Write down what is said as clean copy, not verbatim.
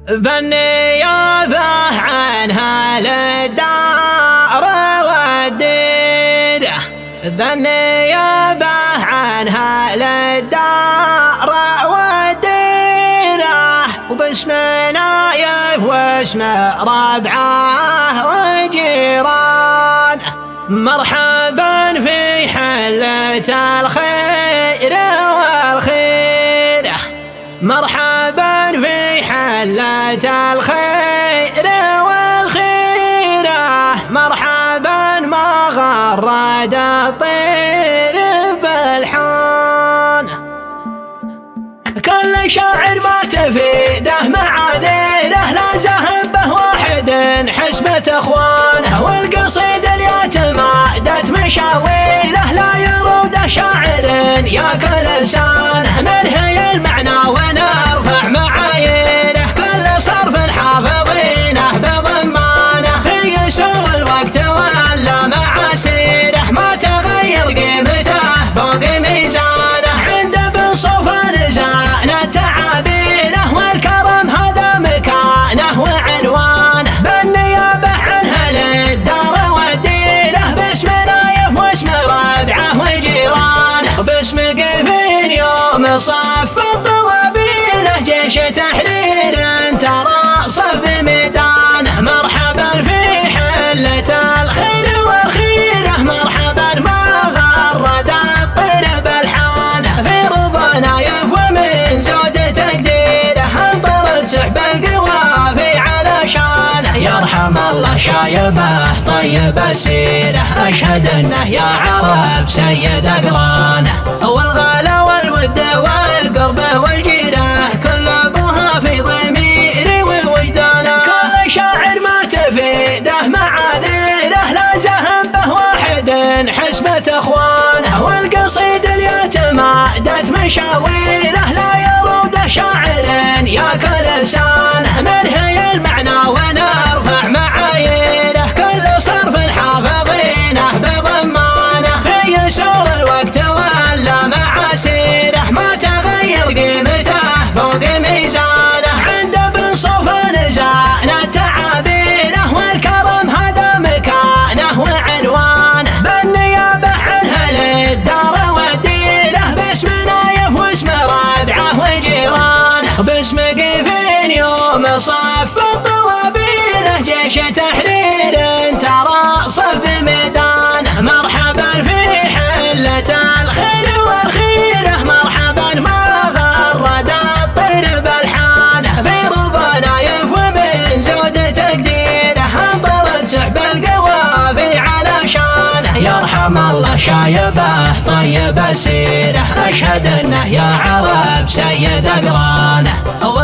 بالنيابة عنها للدار والديرة، بالنيابة عنها للدار والديرة، وباسم نايف واسم ربعه وجيرانه. مرحبا في حلة الخير والخيرة، مرحبا في حلة الخير والخيرة، مرحبا ما غرد الطير بالحون. كل شاعر ما تفيده معاذيره، لا زهب به واحد حسبة اخوانه، والقصيد اليتمادت مشاويره، لا يرود شاعر ياكل لسانه، ننهي المعنى ونرفع معاييره، كل صرف حافظينه بضمانه، في يسر الوقت ولا معاسيره، ما تغير قيمته فوق ميزانه، عند ابن صوفان زانت تعابيره، والكرم هذا مكانه وعنوانه، بالنيابة عنها للدار والديرة، باسم نايف واسم ربعه وجيرانه، باسم قيفين يوم صف الطوابيله، جيش تحرير ترى صف ميدانه، مرحبا في حلة الخير والخيرة، مرحبا ما غرد الطير بالحانه، في رضا نايف ومن زود تقديره، انطرت سحب القوافي على شانه، يرحم الله شايبه طيب السيره، اشهد انه يا عرب سيد اقرانه، والغلا والود والقرب والجيره، كل ابوها في ضميري ووجدانه، كل شاعر ما تفيده معاذيره، لا زهب به واحد حسبة اخوانه، والقصيد اليتمادت مشاويره، لا يرود شاعر ياكل لسانه، ننهي المعنى ونرفع معاييره، كل صرف حافظينه بضمانه، في يسر الوقت ولا معاسيره، ما تغير قيمته فوق ميزانه، عند ابن صوفان زانت تعابيره، والكرم هذا مكانه وعنوانه، بالنيابة عنها للدار والديرة، باسم نايف واسم ربعه وجيرانه، باسم قيفين يوم صف الطوابيله، جيش تحرير ترى صف ميدانه، مرحبا في حلة الخير والخيرة، مرحبا ما غرد الطير بالحانه، في رضا نايف ومن زود تقديره، انطرت سحب القوافي على شانه، يرحم الله شايبه طيب السيره، اشهد انه يا عرب سيد اقرانه.